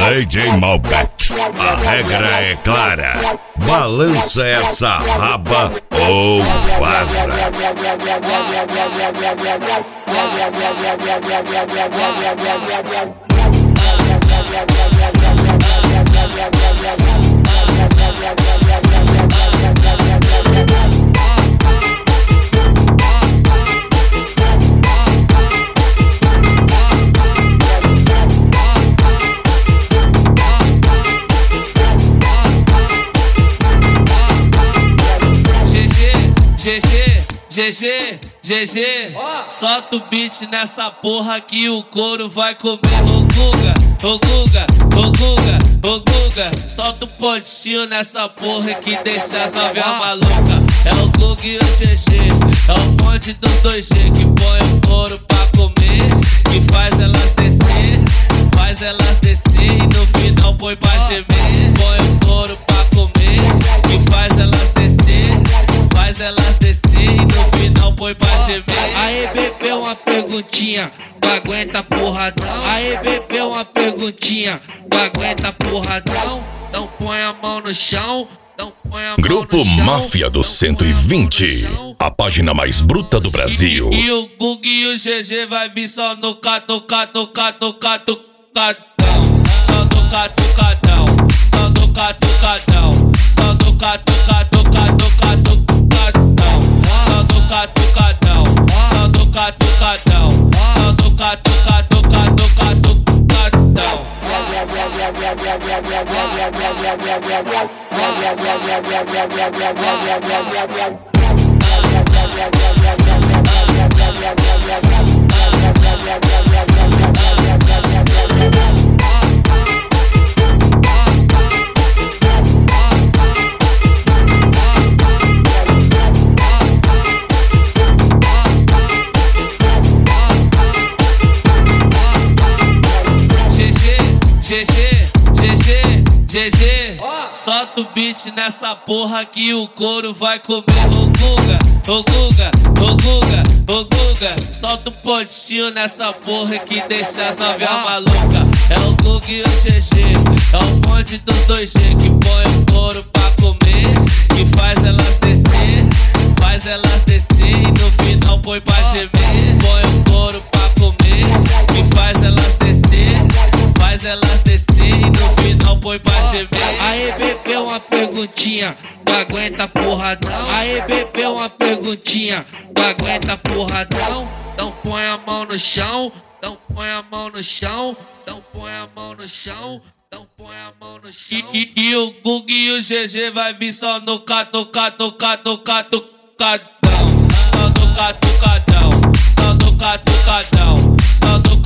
DJ Malbec. A regra é clara. Balança essa raba ou vaza. GG, solta o beat nessa porra que o couro vai comer. Ô Guga, solta o pontinho nessa porra que deixa as novinhas malucas. É o Guga e o GG, é o bonde dos 2G que põe o couro pra comer, que faz elas descer e no final põe pra gemer. Põe o couro pra comer, que faz elas descer e no final põe pra gemer. Aí bebê, uma perguntinha, tu aguenta porradão? Aí bebê, uma perguntinha, tu aguenta porradão? Então põe a mão no chão. Grupo Máfia do 120, a página mais bruta do Brasil. E o Guga e o GG vai vir só no catucadão. Só no catucadão. Só no catucadão. Só no catucadão. Só no catucadão. Só no catucadão. Só no catucadão. GG, solta o beat nessa porra que o couro vai comer. Ô Guga, solta o pontinho nessa porra que deixa as novinhas malucas. É o Guga e o GG, é o bonde dos 2G que põe o couro pra comer, que faz elas descer e no final põe pra gemer. Põe o couro pra comer, que faz elas descer e no final põe pra gemer. Aí bebê, uma perguntinha, tu aguenta porradão? Aí bebê, uma perguntinha, tu aguenta porradão? Então põe a mão no chão. Então põe a mão no chão. Então põe a mão no chão. Então põe a mão no chão. E o Guga e o GG vai vir só no catucadão. Só no catucadão. Só no catucadão. Só no